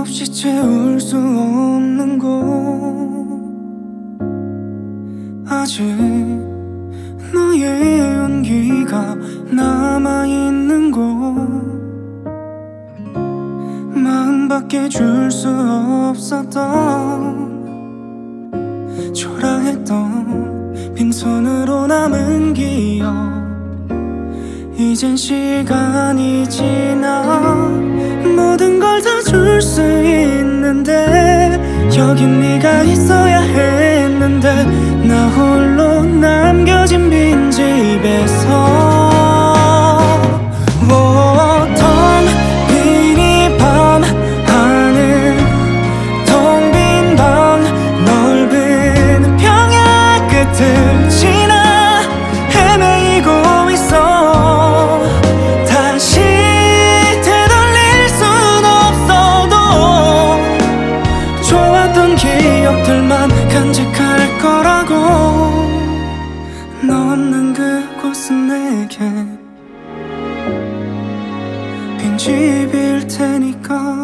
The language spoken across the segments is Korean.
없이 채울 수 없는 곳, 아직 너의 온기가 남아있는 곳, 마음밖에 줄 수 없었던 초라했던 빈손으로 남은 기억, 이젠 시간이 지나 모든 걸 다 줄 수 있는데, 여긴 네가 있어야 했는데, 나 홀로 남겨진 빈집에서 텅 빈 이 밤 하늘, 텅 빈 방 넓은 평야 끝을 지나 헤매이고 있어. 다시 되돌릴 순 없어도 좋았던 기억들만 간직할 거라고. 너 없는 그곳은 내게 빈집일 테니까.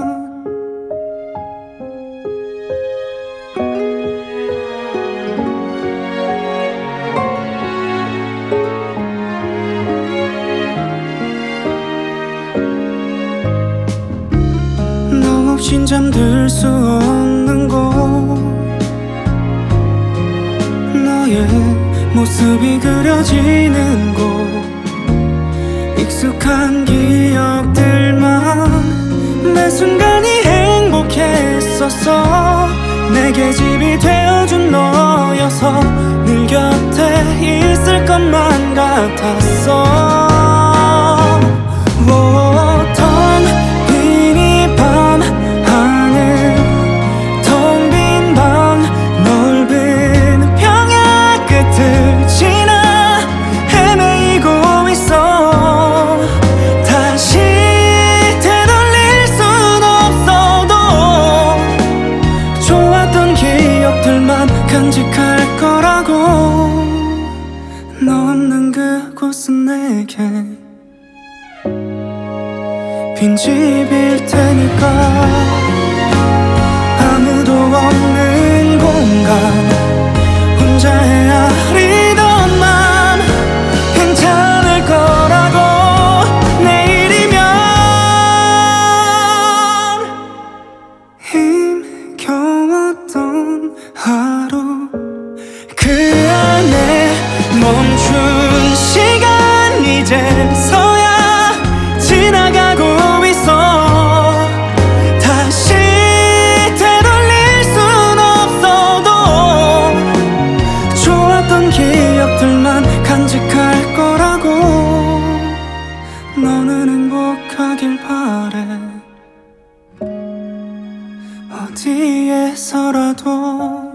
너 없인 잠들 수 없는 곳, 너의 모습이 그려지는 곳, 익숙한 기억들만 매 순간이 행복했었어. 내게 집이 되어준 너여서 늘 곁에 있을 것만 같았어. 텅 빈 이 밤 하늘, 텅 빈 방 넓은 평야 끝을 지나 헤매이고 있어. 다시 되돌릴 순 없어도 좋았던 기억들만 간직할 거라고. 너 없는 그곳은 내게 빈집일 테니까. 아무도 없는 공간, 혼자 헤아리던 맘 괜찮을 거라고. 내일이면 힘겨웠던 하루, 그 안에 멈춘 시간 이제서야 지나가고 있어. 다시 되돌릴 순 없어도 좋았던 기억들만 간직할 거라고. 너는 행복하길 바래, 어디에서라도.